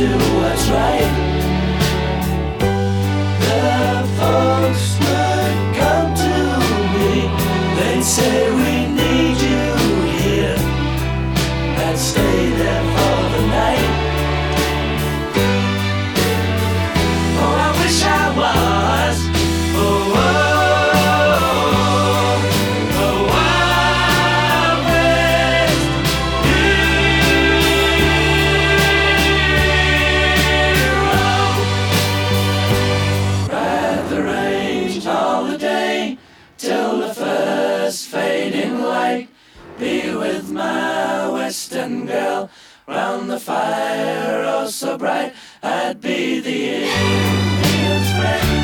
do what's right. The folks would come to me, they'd say we need you here. I'd stay there for the night. Oh, I wish I was a wild west hero. Ride the range all the day till the first fading light. Be with my western girl round the fire, oh so bright. I'd be the Indian's friend.